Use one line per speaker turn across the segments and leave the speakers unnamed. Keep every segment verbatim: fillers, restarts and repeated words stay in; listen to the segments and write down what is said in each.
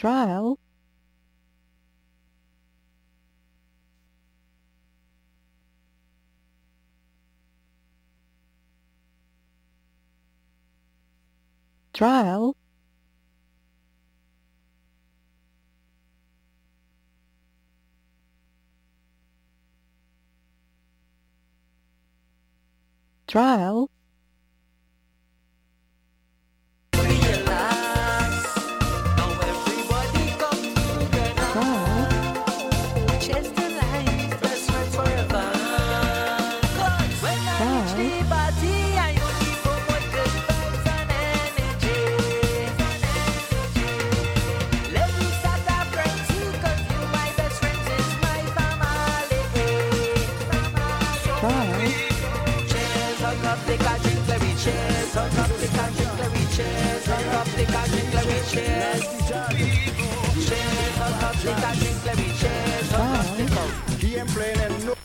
trial, trial, trial, trial, trial, trial, trial,
He ain't playing and no.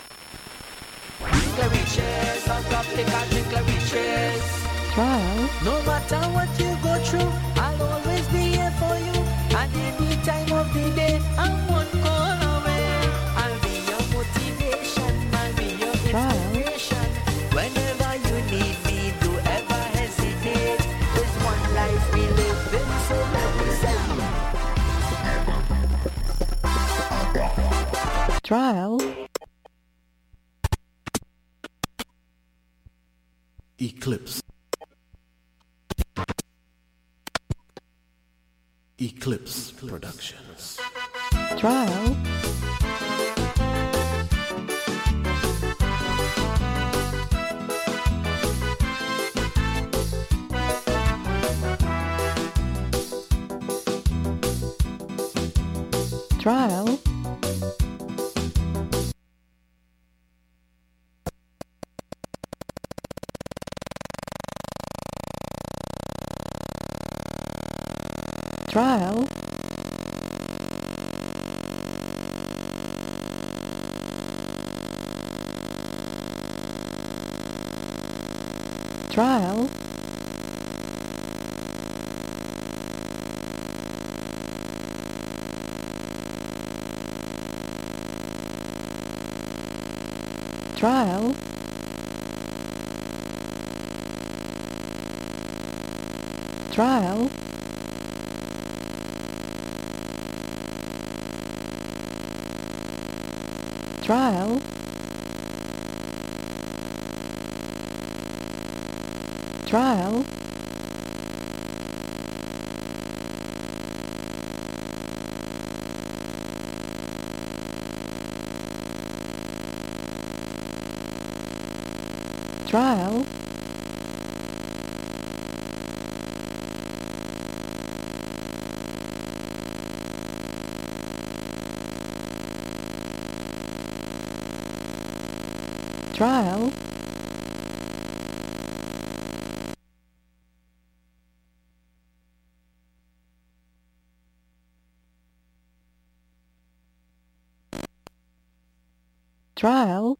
trial,
No matter what you go through, I'll always be here for you. And any time of the day, I'm one call away. I'll be your motivation, I'll be your
Trial.
inspiration. Whenever you need me, do ever hesitate. There's one life we live in, so let me say.
trial,
Eclipse. Eclipse Productions.
trial, trial, trial, trial, trial, trial, trial, trial, trial, trial, trial,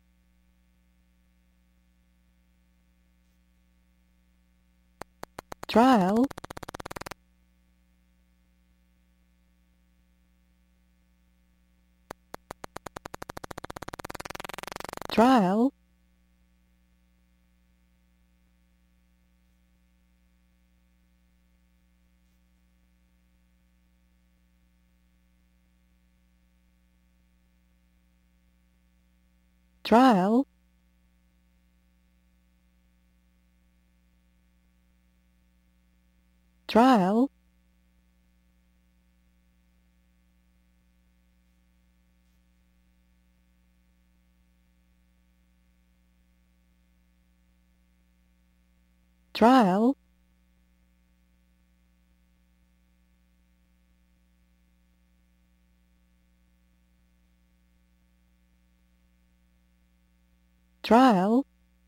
trial, trial, trial, trial, trial, trial,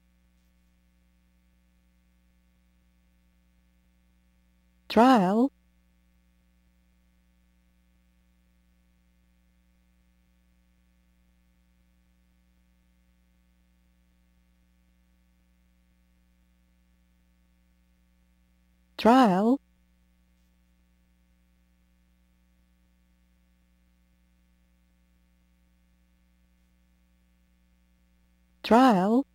trial, trial, trial,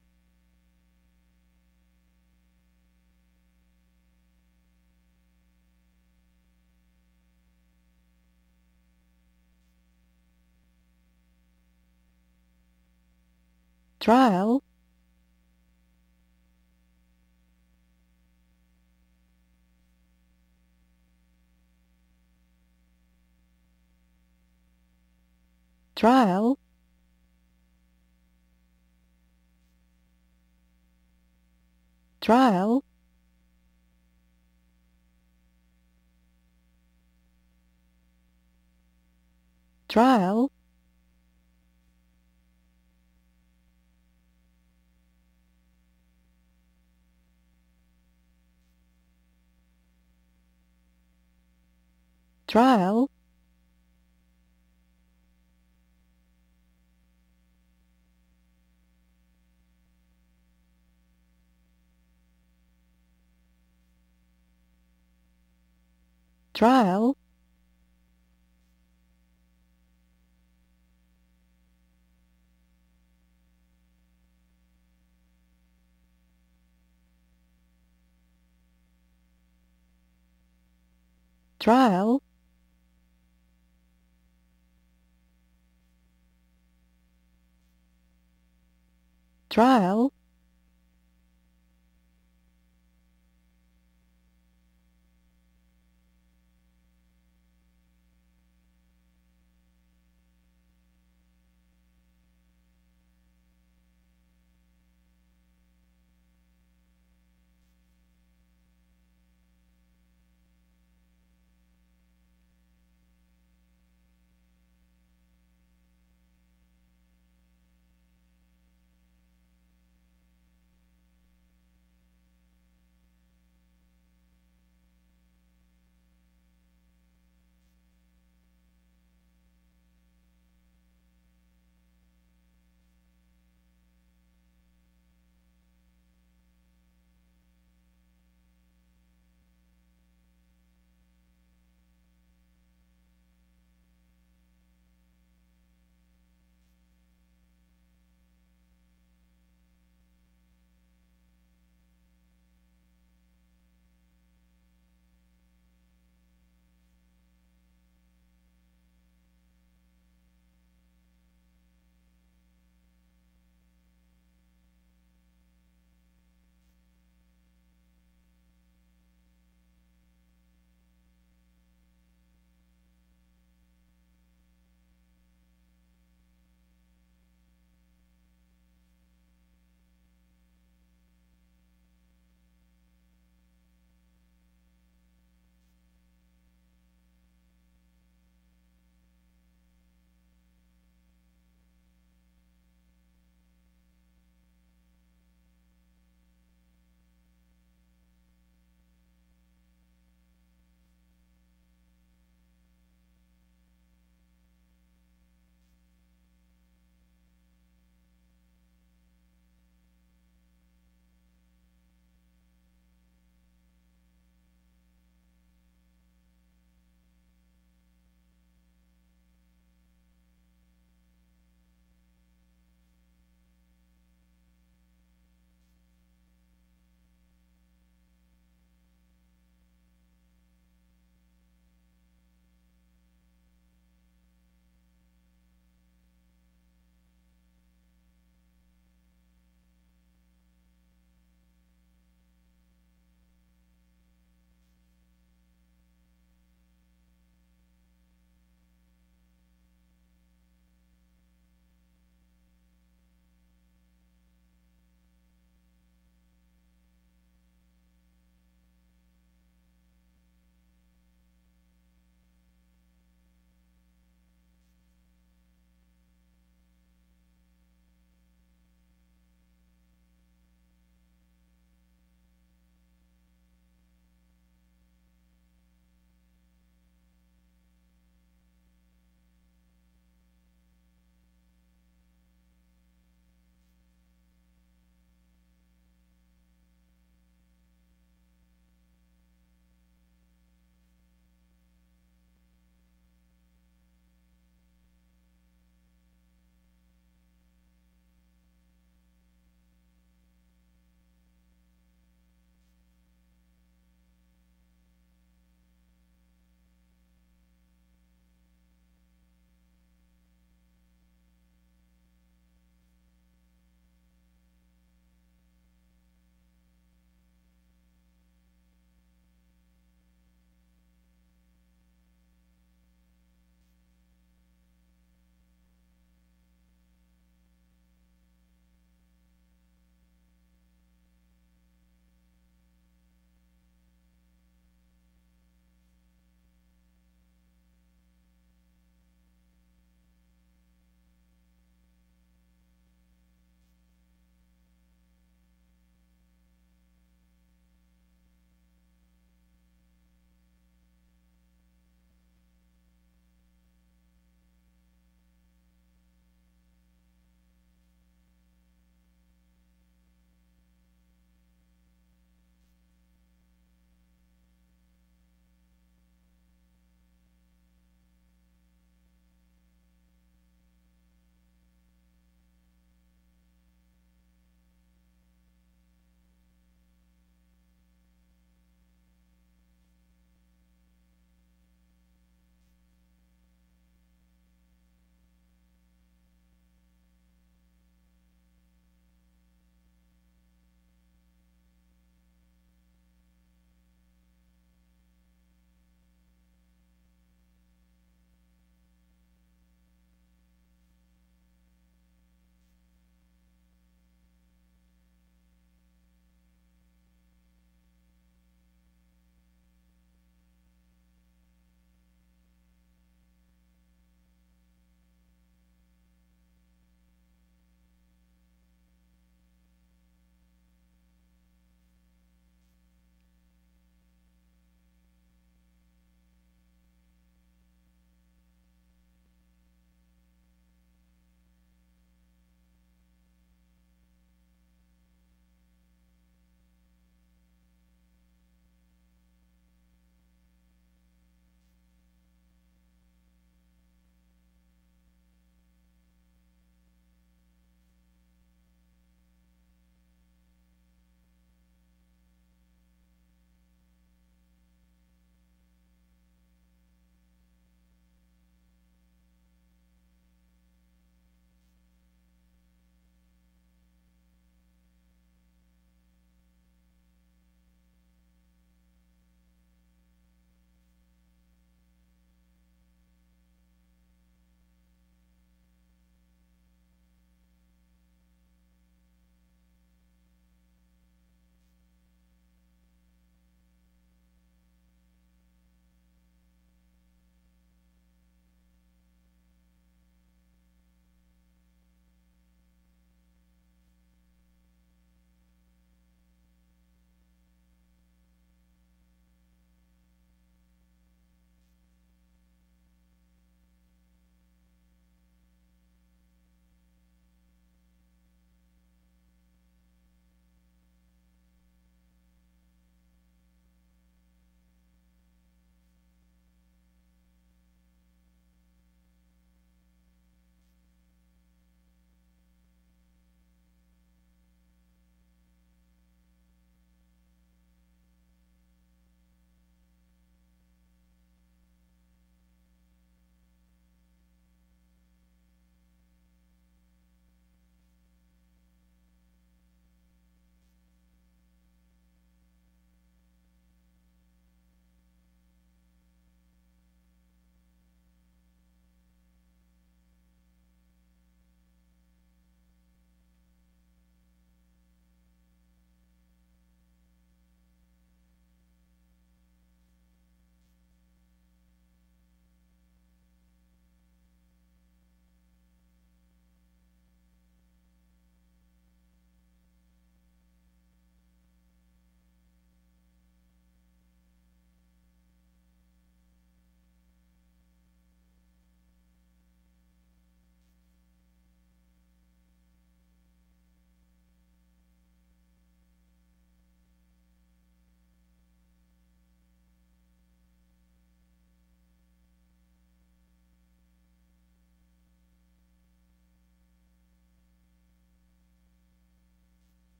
trial, trial, trial, trial, trial, trial, trial, trial,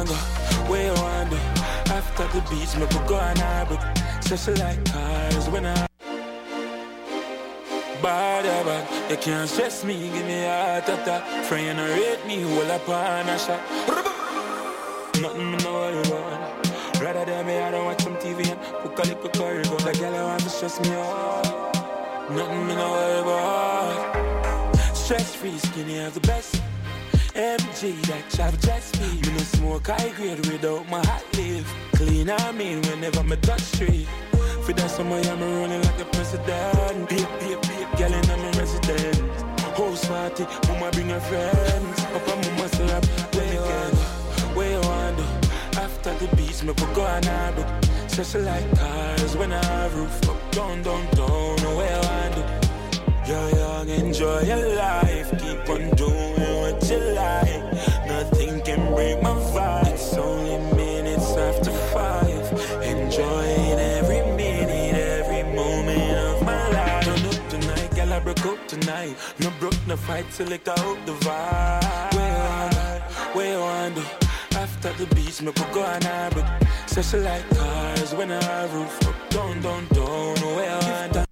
want go? Where you want to? After the beach, me could go on harbor. Special like cars when I bad, bad. You can't stress me, give me a heart attack. Friend, you no rate me, hold up on a shot. Nothing me no worry about. Rather than me, I don't watch some T V and cook a little curry. But the girl I want to stress me out. Nothing me no worry about. Stress-free skinny have the best. M G that chop jet speed. Me no smoke high grade without my hot leaf. Clean I mean whenever me touch street. For that summer I'm running like a president. Beep, beep, beep, girl in my residence. House party, mama bring her friends. Papa mama say up, where you want, where you want to? After the beach, me could go on harbor. Special like cars when I have roof up, down, down, down, where you want to? You're young, enjoy your life. Keep on doing what you like. Nothing can break my vibe. It's only minutes after five. Enjoying every minute, every moment of my life. Turn up tonight, girl, I broke up tonight. No broke, no fight till it got out the vibe. Where you want, where you want to? After the beach, me could go on harbor. Special like cars when I have roof up, down, down, down, where you want.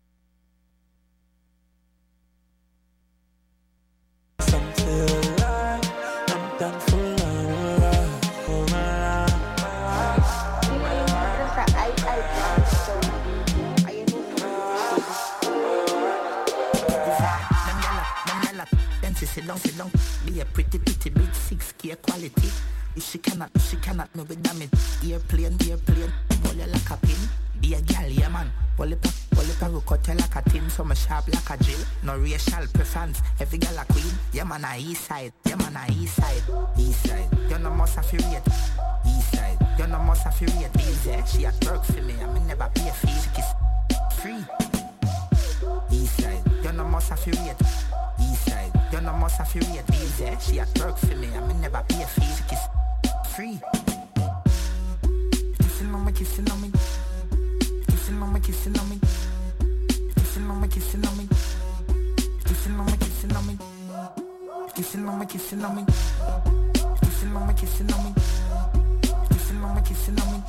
Sit down, sit down. Be a pretty, pretty big six K quality. If she cannot, if she cannot, no be damage. Airplane, airplane, pull you like a pin. Be a gal, yeah man. Pull it up, pull it up, cut you like a tin. So my sharp like a drill. No racial preference. Every gal a queen. Yeah man, a east side. Yeah man, a east side. East side. You no must affiliate. East side. You no must affiliate. Easy. She a work for me. I mean never pay a fee. She kiss free. East side. You no must affiliate. East side. You no must affiliate. Easy. She a work for me. I mean never pay a fee. She kiss free. Kissing on me, kissing on me. Kissing on me, kissing on me. Kissing on me, kissing on me. Kissing on me, kissing on me. Kissing on me, kissing on me. Kissing on me, kissing on me. Kissing on me, kissing on me.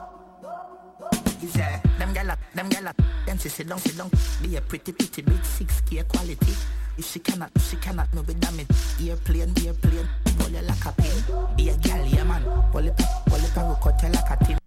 Yeah, them gala, them gala. Then she sit down, sit down. Be a pretty, pretty big six K quality. If she cannot, if she cannot, no be damage. Airplane, airplane, pull you like a pin. Be a gal, yeah man. Pull it up, pull it up, cut you like a tin.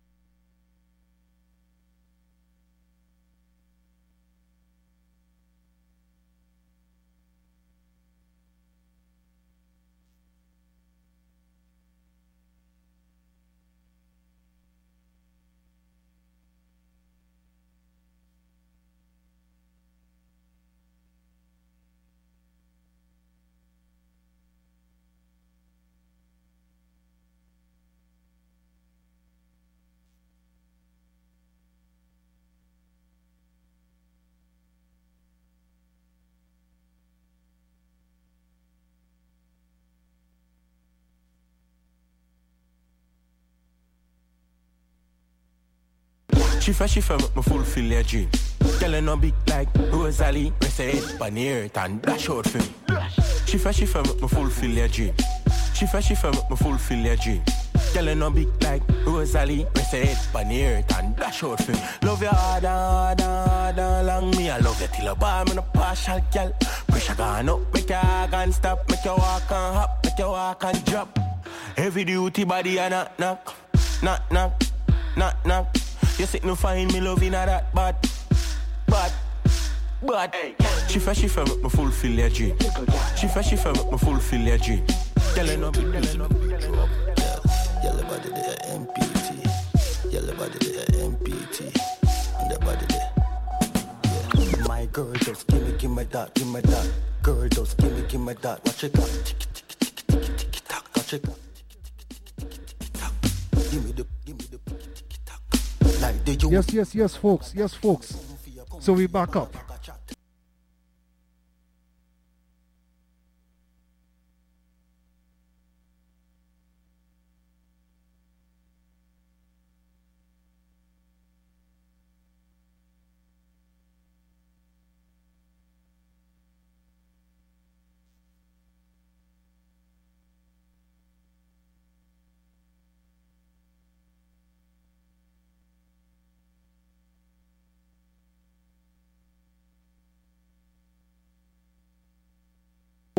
She fresh, she from me fulfill your dream. Girl, you no big like Rosalie. Rest her head on the earth and dash out for me. She fresh, she from me fulfill your dream. She fresh, she from me fulfill your dream. Girl, you no big like Rosalie. Rest her head on the earth and dash out for me. Love you harder, harder, harder, long me. I love you till you bar me no partial, girl. Pressure gone up, make your heart and stop. Make you walk and hop, make you walk and drop. Heavy duty body and knock, knock. Knock, knock, knock, knock. You sit no find me loving her that bad, bad, bad. She fresh, she from me fulfill your dream. She fresh, she from me fulfill your dream. Tell her no, tell her no.
Yellow body there, M P T. Yellow body there, M P T. And the body there. Yeah. My girl just give me, give me that, give me that. Girl just give me, give me that. Watch it out, tick, tick, tick, tick, tick, tock. Watch it out, tick, tick, tick, tock. Give me the, give me the. Like the
yes, yes, yes, folks. Yes, folks. So we back up.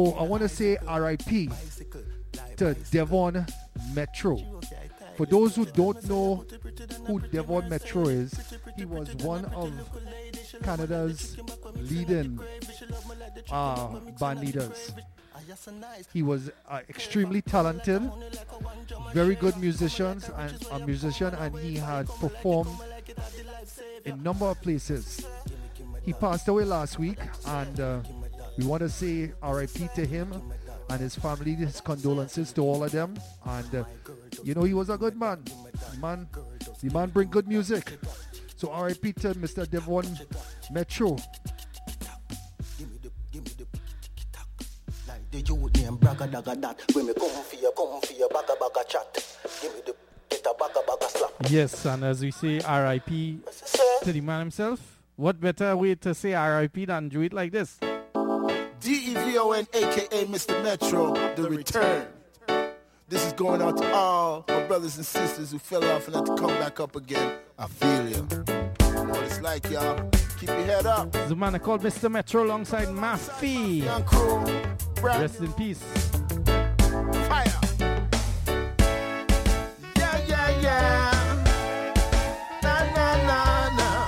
So I want to say R I P to Devon Metro. For those who don't know who Devon Metro is, he was one of Canada's leading uh, band leaders. He was uh, extremely talented, very good musicians and a musician, and he had performed in a number of places. He passed away last week, and uh, we want to say R I P to him and his family, his condolences to all of them. And uh, you know, he was a good man. Man, the man bring good music. So R I P to Mister Devon Metro.
The youth name Braga Daga that. When me come for you, come for you, baga baga chat. Give me the get a baga baga slap.
Yes, and as we say R I P to the man himself, what better way to say R I P than do it like this?
D E V O N, a k a. Mister Metro, the return. This is going out to all my brothers and sisters who fell off and had to come back up again. I feel you. You know what it's like, y'all. Keep your head up.
The man I called Mister Metro alongside Maffy.
Young crew.
Rest in peace.
Fire. Yeah, yeah, yeah. Na, na, na, na.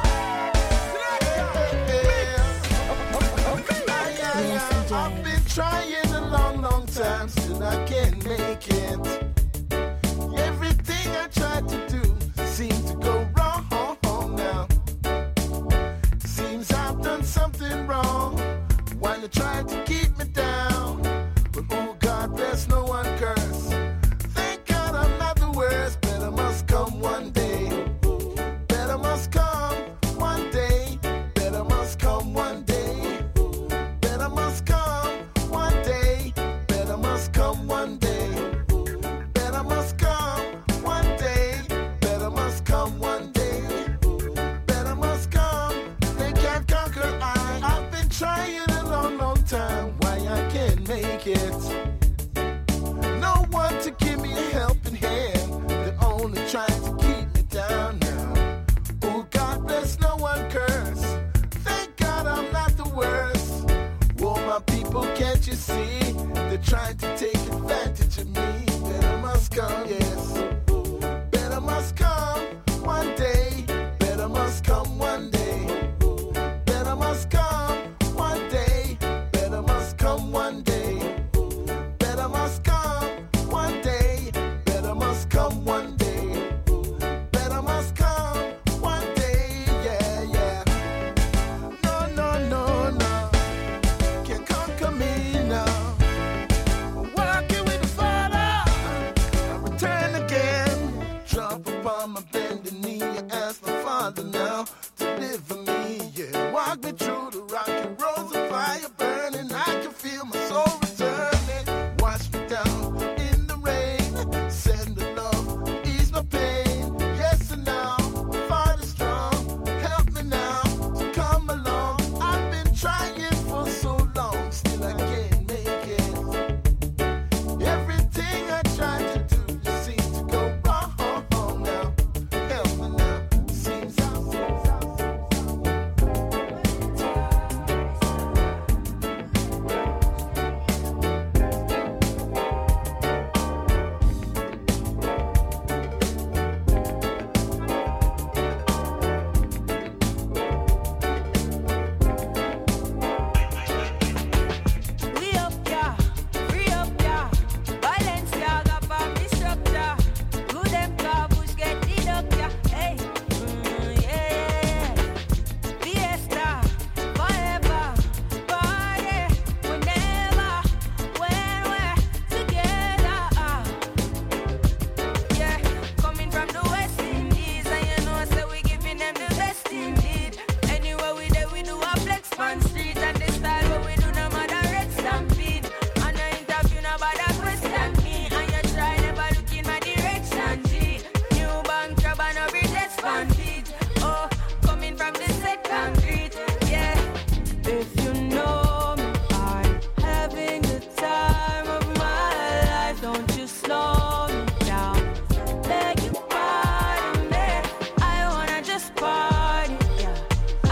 I've been trying a long, long time, still I can't make it. Everything I tried to do seems to go wrong now. Seems I've done something wrong while you're trying to keep me down. But oh God, bless no one curse. Thank God I'm not the worst. Better must come one day. Better must come one day. Better must come one day. Better must come one day. Better must come one day. Better must come one day. Better must come one day. Better must come. They can't conquer I. I've been trying a long, long time. Why I can't make it. No one to give me a helping hand. They're only trying to keep me down now. Oh God bless no one curse. Thank God I'm not the worst. Oh my people, can't you see? They're trying to take advantage of me. Better must come, yes. Better must come one day. Better must come one day. Better must come one day. Better must come one day. Better must come one day. Better must come one day. Better must come one day. Yeah, yeah. No, no, no, no. Can't conquer me now. Walking with the Father. I return again. Drop upon my bended knee. I ask my Father now to live in